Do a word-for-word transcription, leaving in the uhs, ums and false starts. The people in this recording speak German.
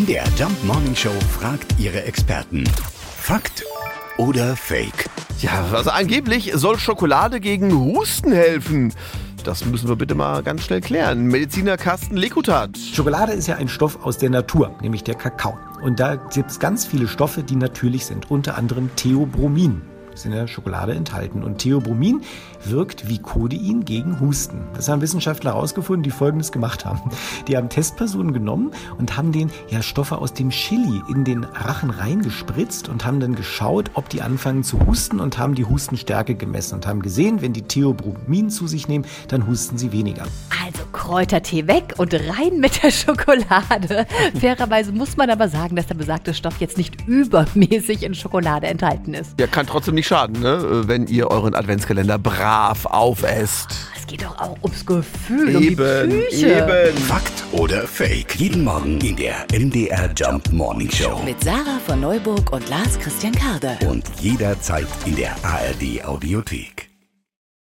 der Jump Morning Show fragt ihre Experten. Fakt oder Fake? Ja, also angeblich soll Schokolade gegen Husten helfen. Das müssen wir bitte mal ganz schnell klären. Mediziner Carsten Lekutat. Schokolade ist ja ein Stoff aus der Natur, nämlich der Kakao. Und da gibt es ganz viele Stoffe, die natürlich sind, unter anderem Theobromin. Ist in der Schokolade enthalten. Und Theobromin wirkt wie Codein gegen Husten. Das haben Wissenschaftler herausgefunden, die Folgendes gemacht haben. Die haben Testpersonen genommen und haben den ja, Stoffe aus dem Chili in den Rachen reingespritzt und haben dann geschaut, ob die anfangen zu husten und haben die Hustenstärke gemessen und haben gesehen, wenn die Theobromin zu sich nehmen, dann husten sie weniger. Also Kräutertee weg und rein mit der Schokolade. Fairerweise muss man aber sagen, dass der besagte Stoff jetzt nicht übermäßig in Schokolade enthalten ist. Ja, kann trotzdem nicht schaden, ne? Wenn ihr euren Adventskalender brav aufesst. Es geht doch auch ums Gefühl, um Eben, die Psyche. eben. Fakt oder Fake? Jeden Morgen in der M D R Jump Morning Show. Mit Sarah von Neuburg und Lars Christian Karde. Und jederzeit in der A R D Audiothek.